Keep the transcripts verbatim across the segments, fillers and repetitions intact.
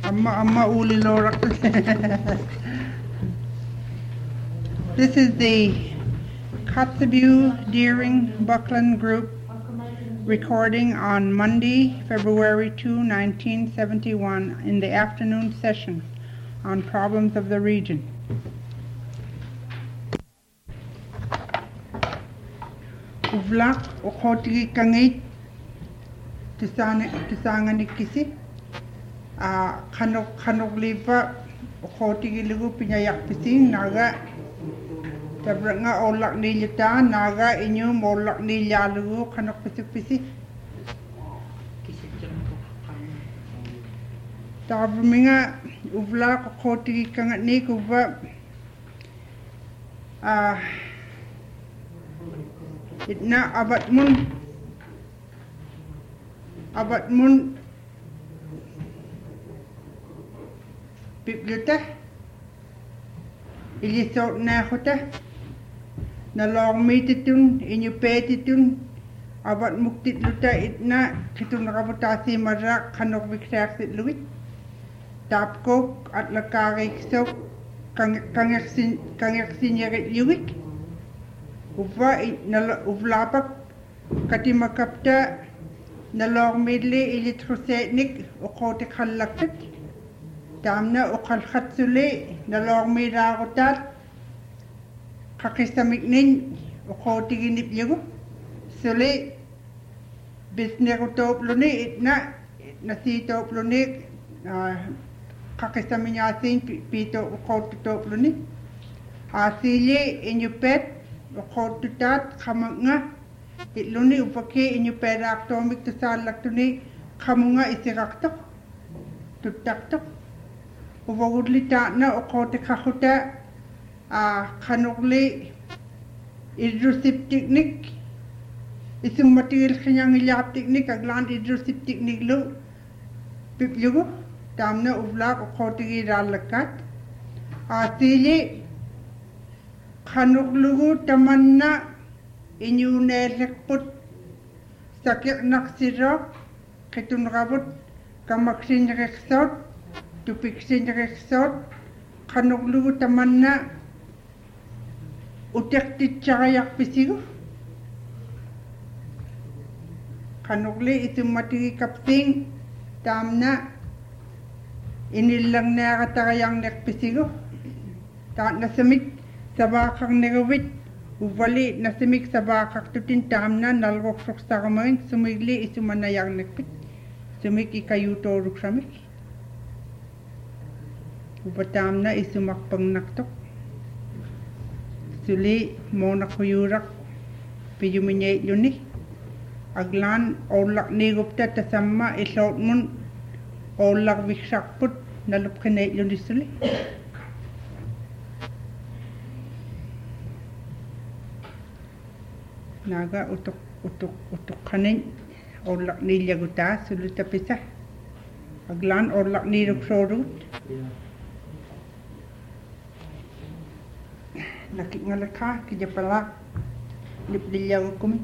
Amma amma ulilora. This is the Kotzebue Deering Buckland Group recording on Monday, February second, nineteen seventy-one, in the afternoon session on problems of the region. Uvlak ukhotigi kangit tisane tisanganikisi a khanok khanok liva ukhotigi lugu pinyayak pising naga tabranga olak nilita naga inyu molak nilyalugu khanok pisik pisik tabminga uvlak ukhotigi kangat ni kuva a itna abat mun abat mun bibliotek ilisot na khota na long mititun inyu petitun abat muktit luta itna kitun rabutasi marak khanok biksak sit luit tapkok at lakari sok kangeksin kangeksin yarit yuik uva na uvlapak katimakapta na long midli ilitrosetnik ukote khallaktat tamna ukhalkhatsule na long miragotat kakistamiknin ukote ginip yugo sule bisnegotopluni itna nasitopluni kakistamiyasin pito ukote topluni asili inyupet ukotutat khamanga itluni upake inyu peraktomik tusallaktuni khamunga isiraktok tutaktok uvagudlita na ukote khahuta a khanukli hydrosip technique isung material khanyang ilap technique aglan hydrosip technique lu piplugo tamna uvlak ukote gi ralakat asili khanuklugu tamanna inyu nerekput sakik naksirok ketun rabut kamaksin reksot tupiksin reksot khanuklugu tamanna utek tichayak pisigu khanukli itu mati kapting tamna inilang nakatayang nek pisigu ta nasamik sabakang negawit uvali nasimik sabakak tutin tamna nalgok soksagamain sumigli isumanayang nekpit sumik ikayuto ruksamik upatamna isumakpang naktok suli monakuyurak piyuminyay yuni aglan olak nigupta tasamma isotmun olak viksakput nalupkanay yuni suli naga utuk utuk utuk kanin olak nilya guta suluta pisa aglan olak niluk sorut nakik ngalaka kijapala lip dilya kumi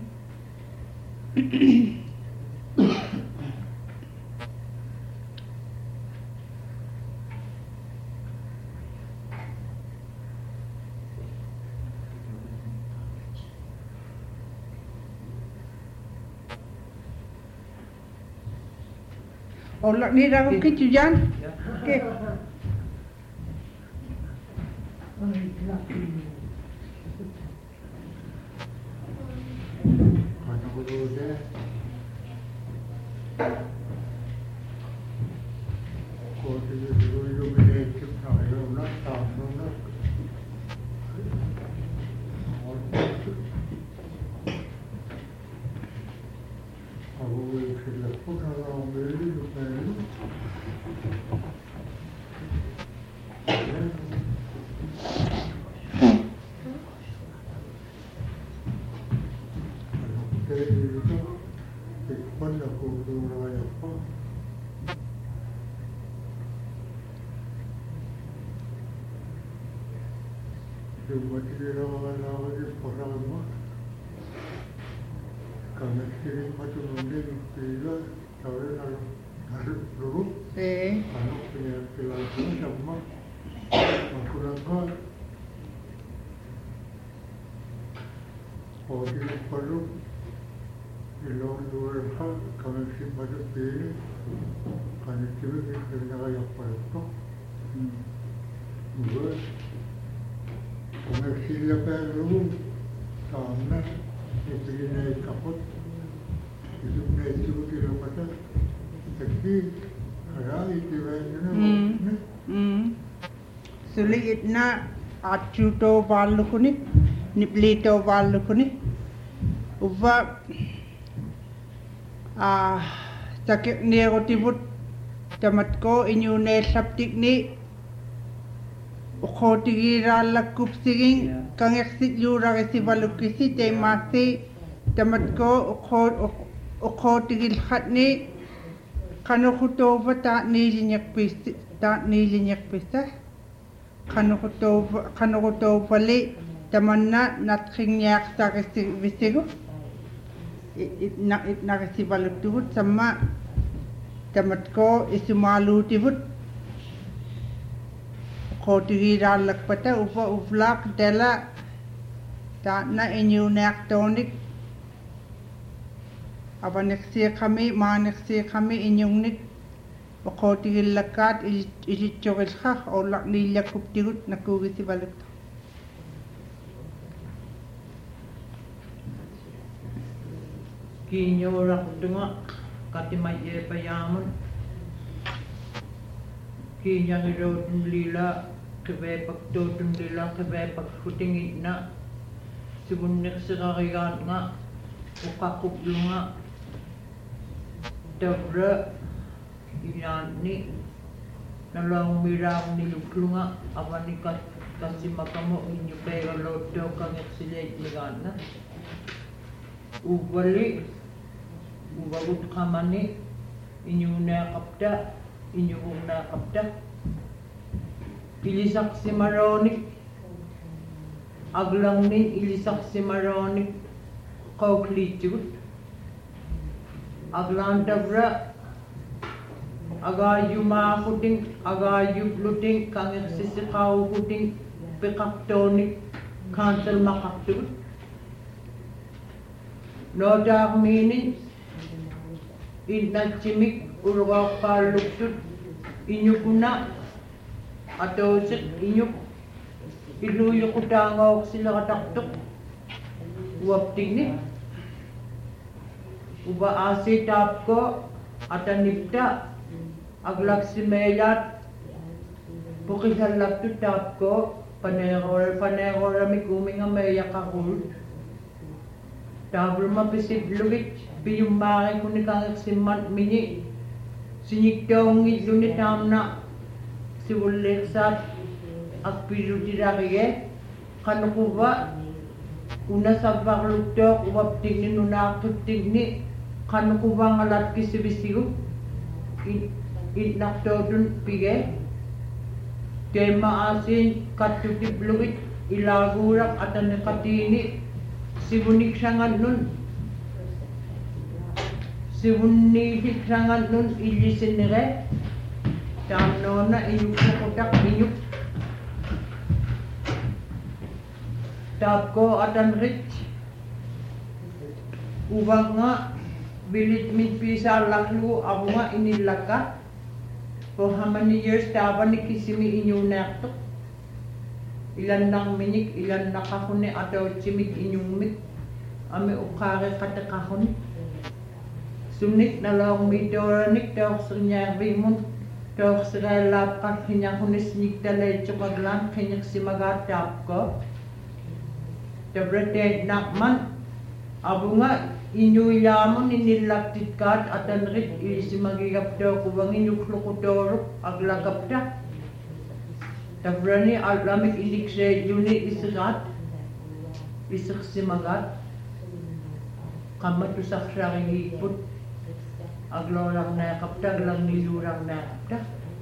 olak ni ragu kicu jan ke Karena kiri macam mungkin kira cara nak narik dulu. Eh. Ano pinag-pilay ko siya mo. Magkulang ka. O di palo. Ilong luar ka. Kami si Madapili. Kami sila hindi nakayak pala ito. Buwan. Kami sila pero sana. Ibigin na ikapot. Isip na isip kilometer. Tapi kaya itiwan na Mm. Mm. Sulit na achuto balu kuni, niplito balu kuni. Uba ah sakit ni rotibut tamat ko inyo ne saptik ni ukoti lakup siging kangeksit yura si balukisi te masi tamat ko ukot ukoti khat ni kano kuto ba ta nilinyak pis ta nilinyak pisa kano kuto kano kuto pali tamanna natkhingyak ta kasi bisigo it na it na kasi balutut sama tamat ko isumalu tibut ko tigira lakpata upa uflak dela ta na inyu naktonik apa neksi kami ma neksi kami inyong nik bako tigil lakat isit chokil khah o lak nilya kup tigut nakugi si balik kinyo rak dunga katimay e payamun kinyang irotun lila kebe pagtotun lila kebe pagkutingit na sigun neksi kakayan nga ukakuplo nga Dabra inani nalang mirang niluklu nga awani kas kasi makamo inyo pera loto kang exilate ni gana ubali ubagut kamani inyo nakapta inyo kong nakapta ilisak si maronik aglang nin ilisak si maronik kauklitigut aglan dabra agayu ma kuting agayu luting kang sisikaw kuting pikaktonik cancel makaktu no dag minin inachimik urwa paluktut inyukuna atau sik inyuk iluyo kutangawak sila kataktok wapting ni uba asi tap ko atan nipta aglak si meyat bukisal lak tu tap ko panegor panegor mi kuming meya kakul tabul mapisib lugit biyumake kuni kang simat mini sinyikdong iduni tamna si wuleksat akpiru dirage kanukuba una sabak lutok uwap tigni nuna tigni kanu kubang alat kisibisigu in in naktodun pige tema asin katutip lugit ilagurak atan katini sibunik sangan nun sibunik sangan nun ilisin nire tamno na inyuk kotak inyuk tapko atan rich ubang nga bilit mit pisa laklu ako nga inilaka for how many years taba ni kisimi inyong nakto ilan nang minik ilan nakakune ataw chimik inyong mit ame ukare katakakune sumnik na lang midoranik daw sunya rimon daw sira lap kat hinyang hunis nik dalay chukaglan kinyak simagat tapko Dabrate nakman abu nga inyo ilamon inilaktit kat atan rit isi magigap daw kubang inyo klukutoro aglakap da Dabrani alamik ilikse yuni isirat isik simagat kamatu saksyaring iput aglorang na kapta aglang nilurang na kapta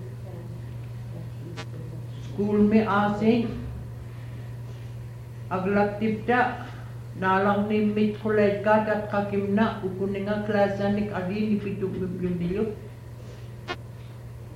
school me asing aglaktif da nalang ni mit college ka at kakim na ukuning nga klasanik adi ni pitu bibliyo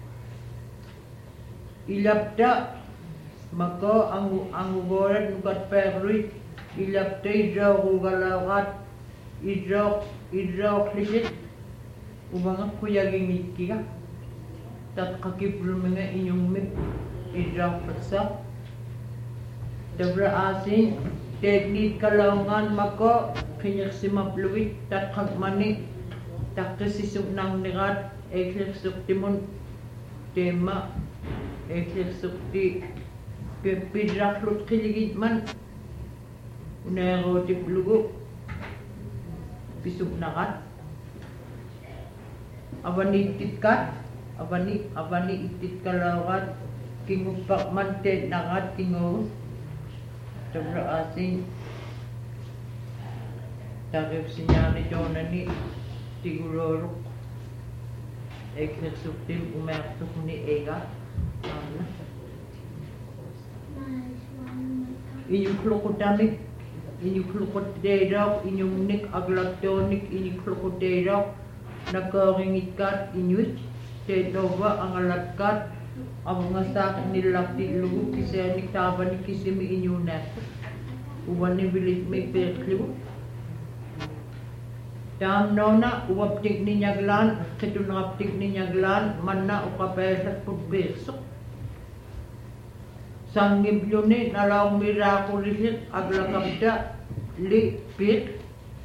ilapta mako ang angugorat nukat perri ilapta idraw gugalawat idraw idraw klisit ubanga kuyaging ikiga tat kakipul mga inyong mit idraw paksa dabra asin teknik kalaungan mako kinyak simapluit tat kakmani tak kesisuk nang negat eklik suktimon tema eklik sukti pidrak lut kiligit man unero tiplugo pisuk nakat abani titkat abani abani itit kalawat kingupak mante nakat kingo tabra asin takip sinyali jonani tigurorok eklik suktim umertuk ni ega ana inyong krokodamik, inyong krokoderaw, inyong nik aglaktonik, inyong krokoderaw, nakaringit kat inyut, tetova ang alatkat, ang mga sak nilakti lugu, kisa nik taba ni kisimi inyong net. Uwan ni bilit may perklu. Dam nona, uwaptik ni nyaglan, kitunaptik ni nyaglan, manna ukapesat pagbersok. Sanggib yun nalaw mirakulisit aglakabda li pit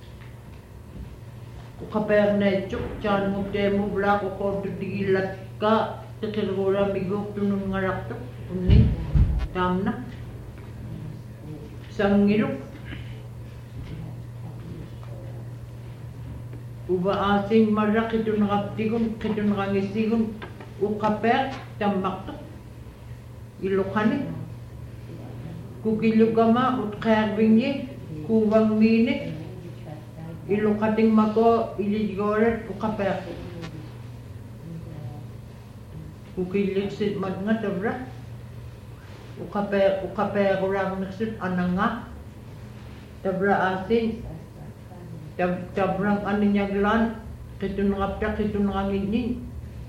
ukapernechuk chan mo temo blak uko digilat ka tikirgura migok tunong ngarakto uning tamna sanggilok uba asing marak ito nakaptikon ito nakangisigon ukaper tamakto ilokanik kukilugama utkarbingi kuwang minit ilukating mako iligoret ukaper kukiliksit madnga tabra ukaper ukaper orang naksit ananga tabra asin tab tabrang aninyaglan kitunangapta kitunanganginin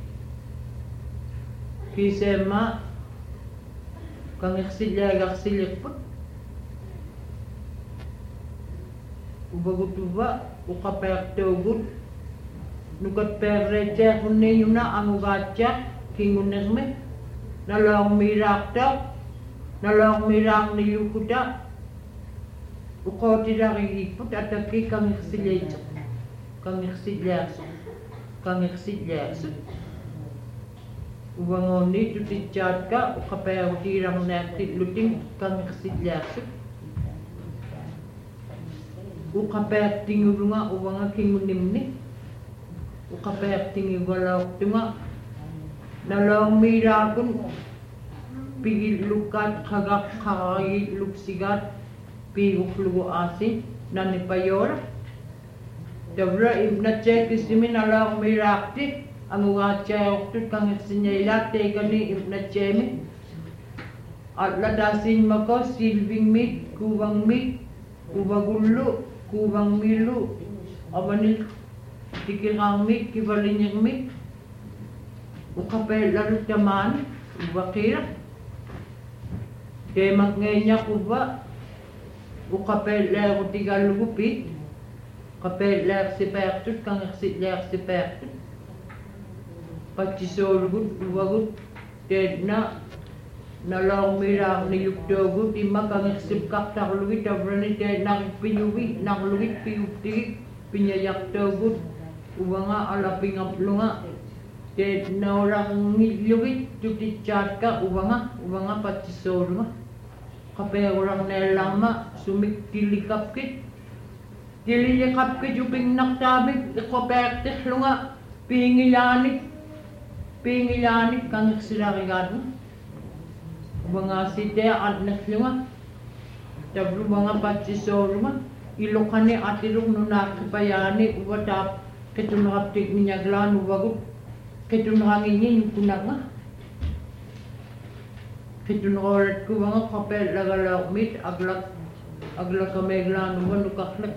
kisema kang iksilya gaksilyak po ubagot uba ukapayak teogut nukat perrecha kunne yuna ang ugatcha kingunesme nalang mirakta nalang mirang niyukuta ukoti rakikipot ataki kang iksilya kang iksilya kang iksilya Ubangoni tutitjat ka ukapayaw tirang natin luting kang kasidlasok. Ukapayak tingurunga ubanga kingunimni. Ukapayak tingigalaw tunga. Nalaw mirakun pigil lukat kagak kakagit lupsigat piguk lugo asin nanipayor. Dabra ibnatche kisimi nalaw mirakti. Ang ugatsa yoktut kang sinyailat tekani ibnatchemi at ladasin mako silving mit kuwang mit kuwagullo kuwang milu abanil tikirang mit kibalinyang mit ukapel larut taman ubakira temak ngenya kuba ukapel laro tigalugupit kapel lar si pertut kang lar si pertut Pachisorgut, uwagut, tedna, nalang mirang niyukdogut, ima kang eksip kak naklugit, abrani tedna pinyuwi, naklugit, piyuptigit, pinyayakdogut, uwanga alaping aplunga, tedna orang nilugit, tutitchat ka, uwanga, uwanga pachisorga, kape orang nelama, sumik tilikapkit, tilikapkit, uping naktabik, ikopektis lunga, pingilanik, Pingilanik kang silarigan mga site at naslunga tablu mga patsisorma ilokane atilok no nakipayani uwatap ketunakaptik ninyaglan uwagut ketunakanginin kunanga ketunakorat ko mga kapel lagalaw mit aglak aglak kameglan uwan ukaklak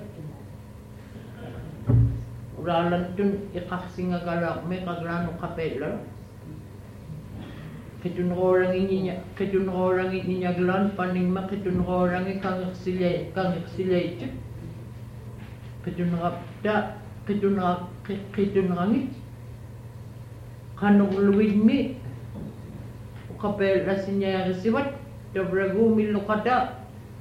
uralan tun ikaksinga galak may kaglan ukapel Kitun orang ini kitun orang ini nyaglan paning ma kitun orang ini kang sile kang sile itu. Kitun rapda kitun rap kitun rangi. Kanong luwid mi. Kapel rasinya resiwat. Dabragu milokada.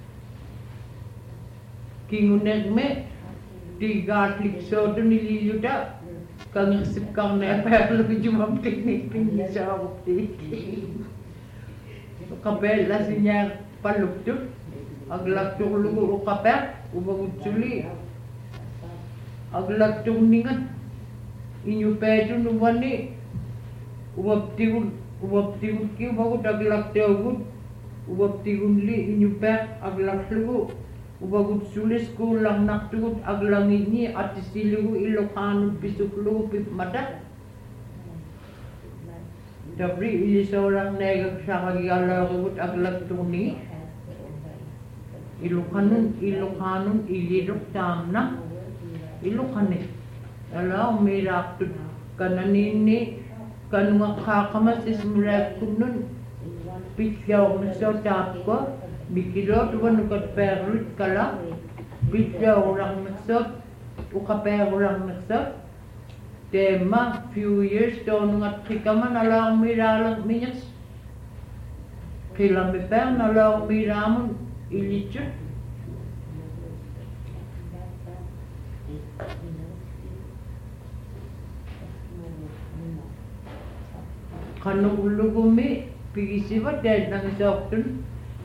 Kingunek me. Tiga klik so tu niliyuda. Kang isip kang neper lebih cuma piknik piknik sa bukti. Kapel lasinya paluk tu, aglak tu lugu kapel, ubang utsuli, aglak tu ningan, inyu petu nuwani, ubab tiun ubab tiun ki ubang aglak tu ubud, ubab tiun li inyu pet aglak lugu. Ubagut sulis ko lang naktugot aglang ini at istiligo Ilocano pisuklo pip mata. Dabri ili seorang negak sa kagiyala kubut aglag tuni. Ilocano Ilocano ilidok tamna. Ilocano. Alaw may raktut kananini kanunga kakamas ismulak kunun. Pityaw miso tapko. Bikilo tuan ukat perlut kala, bisa orang maksud, ukaper orang maksud. Tema few years tahun ngat kikaman alang miralang minyak. Kilam beper nalang miramun ilicut. Kanu ulu gumi pigisibat dan nang soktun.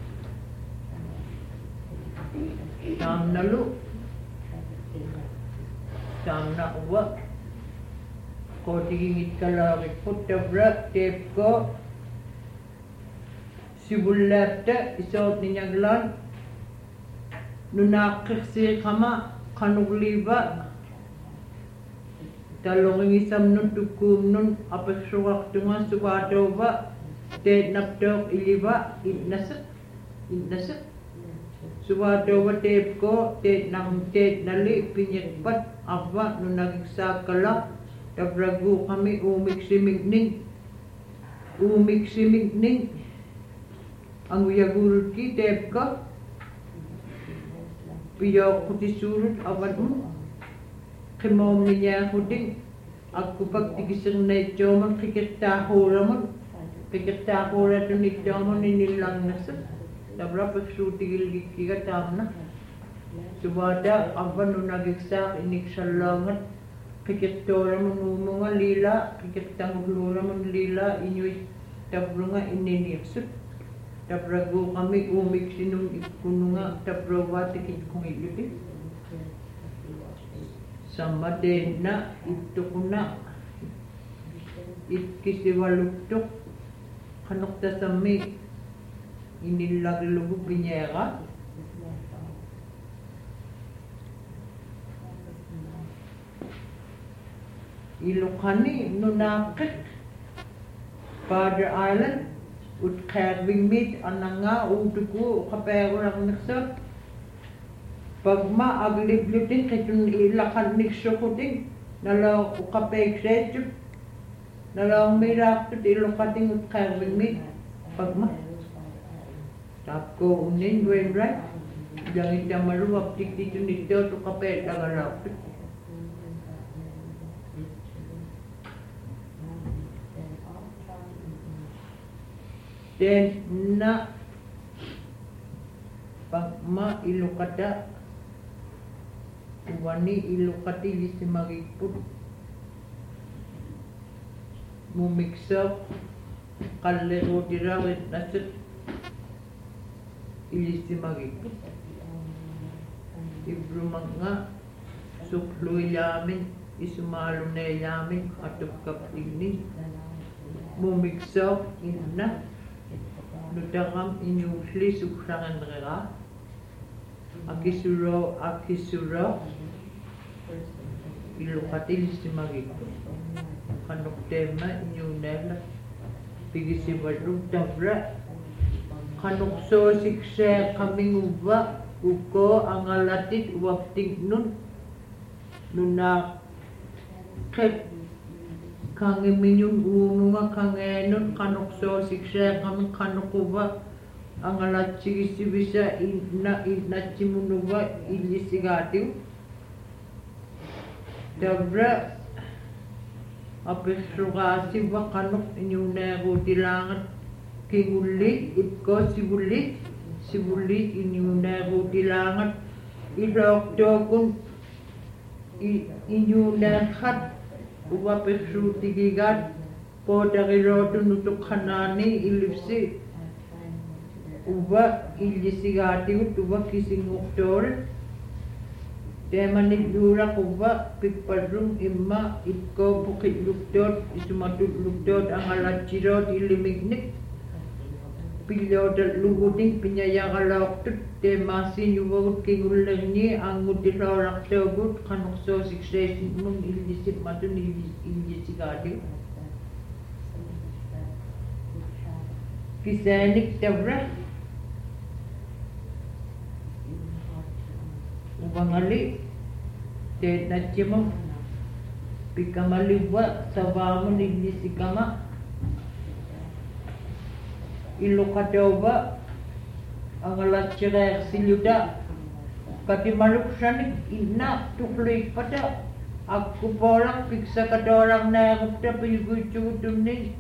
Samna lu Samna uwa Ko tigingit kalawit Putabra tape ko Sibulata Isot ninyaglan Nunakiksi kama Kanugliba Talong isam nun tukum nun Apasuwak tunga Suwatoba Ted napdok iliba Idnasak Idnasak Suwado wa tape ko, ted nang ted nali, pinyatpat, ava, nung nagsakala, tabrago kami umiksimigning, umiksimigning, ang uyagurut ki, tape ka, piyaw ko tisurut, awan mo, kimom niya ko din, ako pagtigisang na ito, magkikitaho ramon, kikitaho rato nito mo, ninilang nasa, Dabra pagsutigil gikiga tamna. Subada avan no nagigsak inik salangat. Kikittora manumunga lila, kikitangulura man lila inyoy tabrunga ininiksut. Tabrago kami umik sinung ikununga tabrawa tikit kong iluti. Samade na ito kuna. Itkisiwaluktok. Kanokta sami. Inilaglugo pinyera. Ilocani nunakit. Father Island. Ut karbing meat ananga utuku kapero ng naksat. Pagma aglib-lib din kitun ilakan niksyo ko din. Nalaw ukapeg setup. Nalaw mirakot ilokating ut karbing meat. Pagma. Tapko unin wen right. Jangan kita maluap tik tik nito tu kapet dagalap. Dan na pagma ilokada wani ilokati lisimagipud mumiksa kalero dirawet nasit ilisimagipud ibrumang nga sukluy yamin isumalo na yamin atop kaptigni mumiksa ina Nudakam inyusli sukrangan rera Akisuro akisuro Ilukatil simagiko Kanok tema inyunela Pigisibaru tabra Kanok so sikse kaming uba Uko ang alatit uwapting nun Nuna Ket kange minyun ununga kange nun kanok so sikse kami kanokuba angalatsi sibisa ina inatsi munuba ilisigatiu dabra apesrugasi ba kanok inyunego dilangat kingulit itko sibulit sibulit inyunego dilangat idokdokun inyunekat uba pesru tigigat podagiro nutuk kanani ilipsi uba ilisigati uba kisinguktor temanit dura uba pikpadrum imma itko bukit lukdot isumatut lukdot angalachirot ilimignik pilodal luguting pinyayagalok tut temasin yuwagut kingullerni angudilorak togut kanokso siksesin mung ilisip matun ilisigati kisanik tabra ubangali te nachimo pikamaliwa sabamu nilisikama ilokadova angalachira siluda kati maluksanik ina tukloi pada aku bolang piksa kadorang na gupta pilgucutunni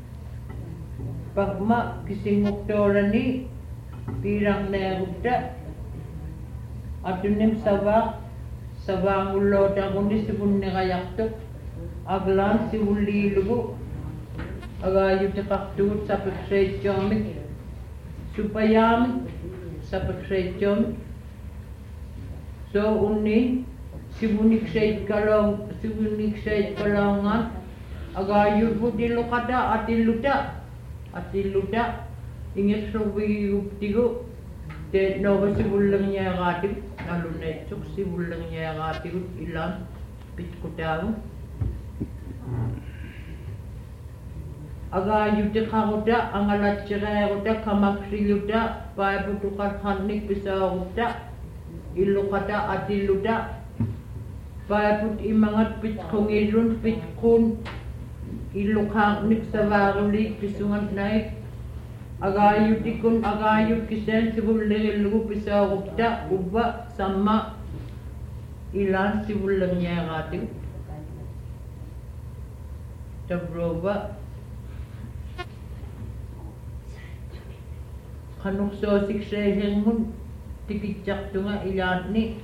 pagma kisinguktorani pirang na gupta atunim sabak sabangulo tagundi sibun negayakto aglan sibuli lugu agayu takaktut sa pekrejomik supayam sa pekrejomik so unni sibunik sait kalong sibunik sait kalongan agayu budilo kada atiluda atiluda ingit sobi uptigo de nova sibulang niya gatig alunetsuk sibulang niya gatig ilang pitkutaw aga yude khagoda angalachira goda kamaksiyuda paibutukan khanik pisagoda ilukada atiluda paibut imangat pitkongilun pitkun ilukangnik savaruli pisungan naik agayut ikun agayut kisen sibuleng lugu pisagoda uba sama ilan sibulengnya gating tabroba kanuk so siksehin mun tikicak tunga ilan ni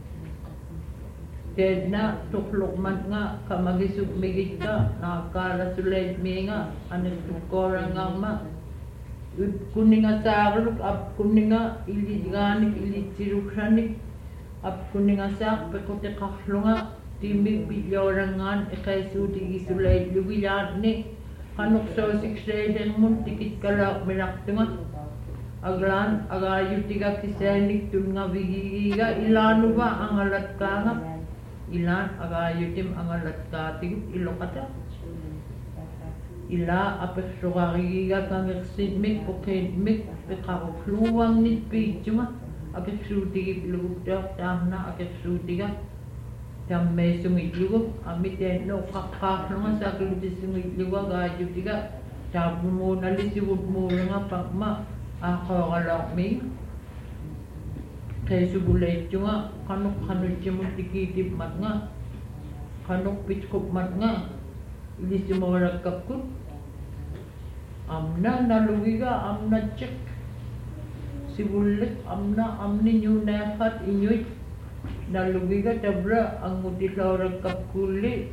Dedna tuklukman nga kamagisuk migit ka nakakala sulay mi nga anis tukora nga ma kuninga sakluk ap kuninga iliganik ilitsiruksanik ap kuninga sak pekote kahlunga timig bilyorangan ekaisu digi sulay lugilan ni kanuk so siksehin mun tikit kalak mirak tunga aglan agayu tiga kisenik tunga vigiga ilanu ba angalat ka nga ilan agayutim angalat katig ilokata ila apesugariga kangeksidmik pokidmik pekakukluwang nit pijuma apesudigi pilugudok tahna apesutiga tamme sumidlugo amiteno kakkaklunga saklutisumidlugo agayutiga tabumuna lisibudmulunga pagma akagalak mi kaya subulet nga kanok kanok cimut dikitip mat nga kanok pitkup mat nga ilis yung mga nagkapkut amna nalugiga amna cek sibulet amna amni nyo nefat inyoy nalugiga tabra ang mutilaw nagkapkuli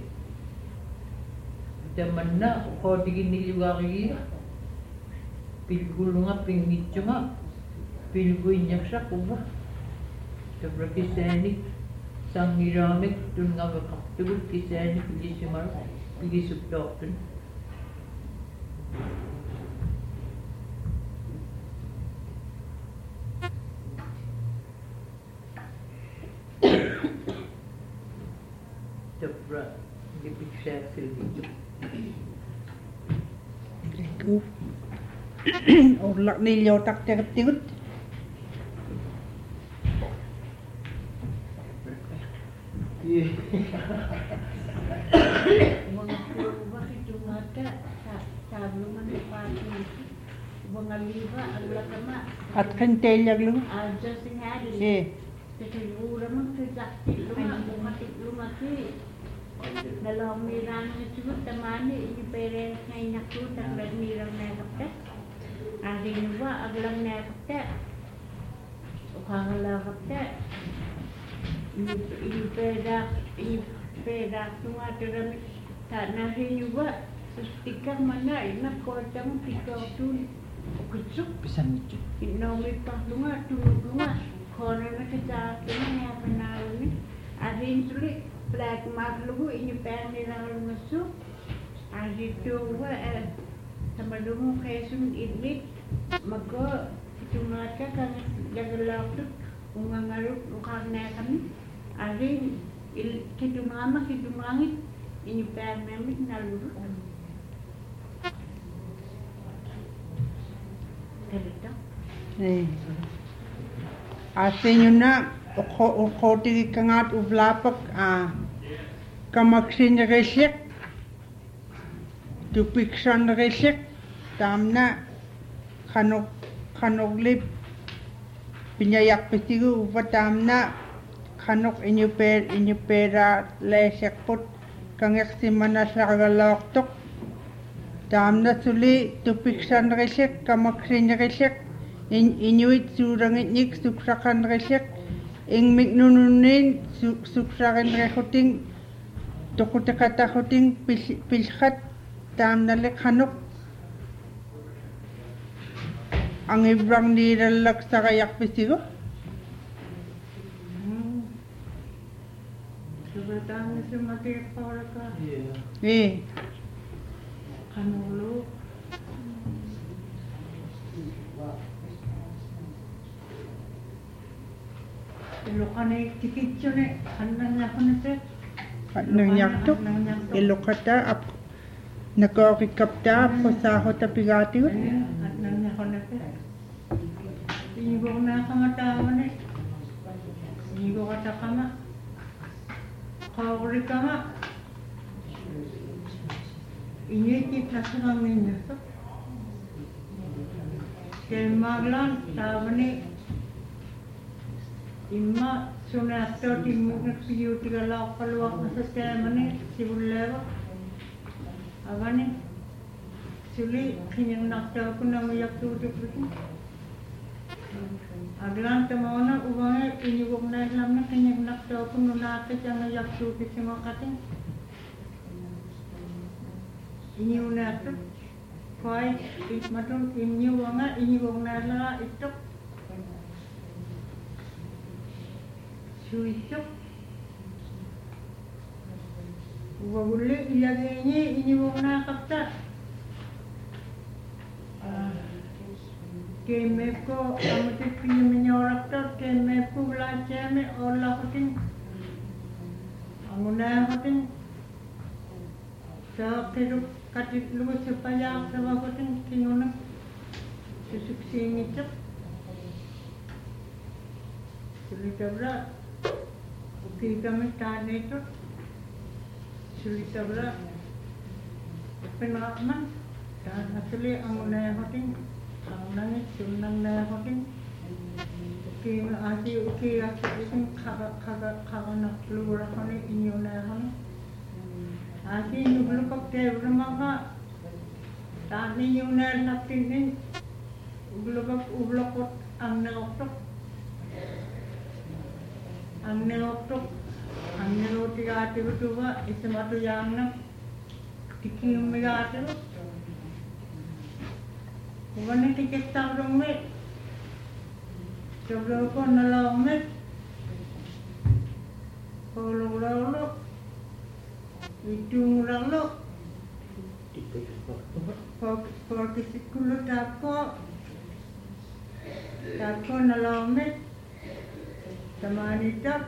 daman na kodigin niliwagi pilgulo nga pingit nga pilguin niya siya kuba tabra kisenik sang iramik dun nga wakaktugot kisenik igisimar igisuptok dun tabra gipikser silgito Ku Ulak nilyo tak tigat tigut. Mga puro bakit yung tabluman pati bunga liba agla kama At kentelyag lu. aja sing hari Eh. Ketigura mang sejati luma bumati luma ki dalam miran itu temani ini pere ngai nakku dan miran nekapte hari nuwa aglang nekapte ukangala kapte ini ini pera ini pera tunga terami tanah ini nuwa sustikang mana ina kocang tikau tu kucuk Bisa nicu. Inomi pahlunga tulunga kono na kita kini apa nauni adin tuli black marlugu ini pen ni lang lumasu adin tuwa eh sama dungu kesun ini mago tumaka kan jagalak tu ungangaruk ukang na kami adin il kitumama kitumangit ini pen memit naluru Kalita Eh. Ate nyo na, ukoti kangat uvlapak, ah, kamaksin resik, tupiksan resik, tamna, kanok, kanoklip, pinyayak pitigo, upa tamna, kanok inyo per, inyo pera, lesek pot, kangyak simana sa kagaloktok, tamna suli, tupiksan resik, kamaksin resik, In inuit surangit nik suksakan resek ing mignununin suksakan rekoting tokutakata koting pilhat tam nalek hanok ang ibrang niralak sa kayak pisigo. Sebenarnya semakin para ka Eh, kanulu Ilo ka na tikitso na handang niya ko na set at nang yaktok ilokata ap nakakikapta po sa hota pigati ko. at nang niya ko na set Inigo ko na kamatawa na Inigo ka ta kama Kawari kama Inyikit na sa kami niya to Kaya maglan tawa ni Imma sunatto timmu piutiga la palwa sistemane sibulleva avane suli kinyang nakta kunna yaktu tuputi aglan tamona ubange inyugom na lamna kinyang nakta kunna nakta jang yaktu kisima kating inyu nakta koi ismatun inyu wanga inyugom na la itok Suisok Wabuli ilagay ini muna kapta Kemep ko amutit pinyaminyorak to Kemep ko wala siyame Ola ko ting Amuna ko ting Sa kiruk katit luwa sa payak Sa wako ting kinunang Susuksing itok Sulitabra Ukir kami tahan itu Sulitabra Penakman Dan asli angunaya hoting Angunangit sunang hoting Ukir asi ukir asi Ukir kaga kaga kaga nak lura kani inyo na kani Asi nublukak tebra maka Tahan inyo na natin Ublukak ublukot ang naoktok Ang nilotok, ang niloti ate betuwa, isematu yang nak tikim megate lo. Kuwane tiket tabrong me, tabrong ko nalong me, kolong lo, itung lo, kau kisikulo tako, tako nalong me. Samanita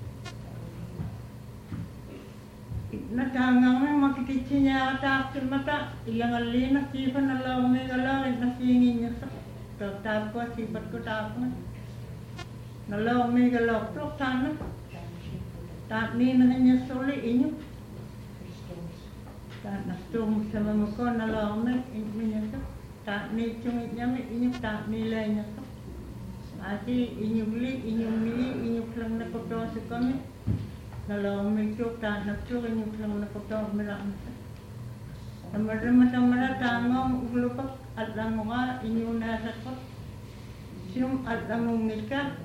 Natangang may makikitsi niya atakil mata Ilang alina sipan alaw may galaw Nasingin niya sa Tapos sipat ko tapos Nalaw may galaw Tok sana Tap ni na niya suli inyo Tak nak tung sama muka nalame ini tu. Tak ni cuma nyame ini tak nilainya tu. Ati ini beli, ini beli, ini kelang nak kotor sekami. Nalame tu tak nak tu ini kelang nak kotor melang. Nama-nama sama tangong ulupak adlangoga ini unasakot. Sium adlangongika.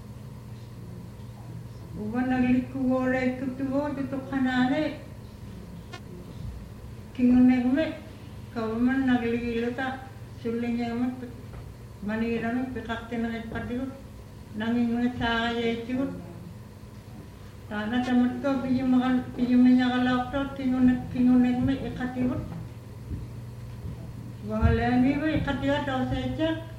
Uban nagliku gore kutuo tu kanane. Kingunek me kawaman naglililo ta sulingnya me manirano pekakte na patigo nanging mga saya itu tanah tamat ko piye makan piye menyala to kingunek kingunek me ikatigo wangalani me ikatiga to saja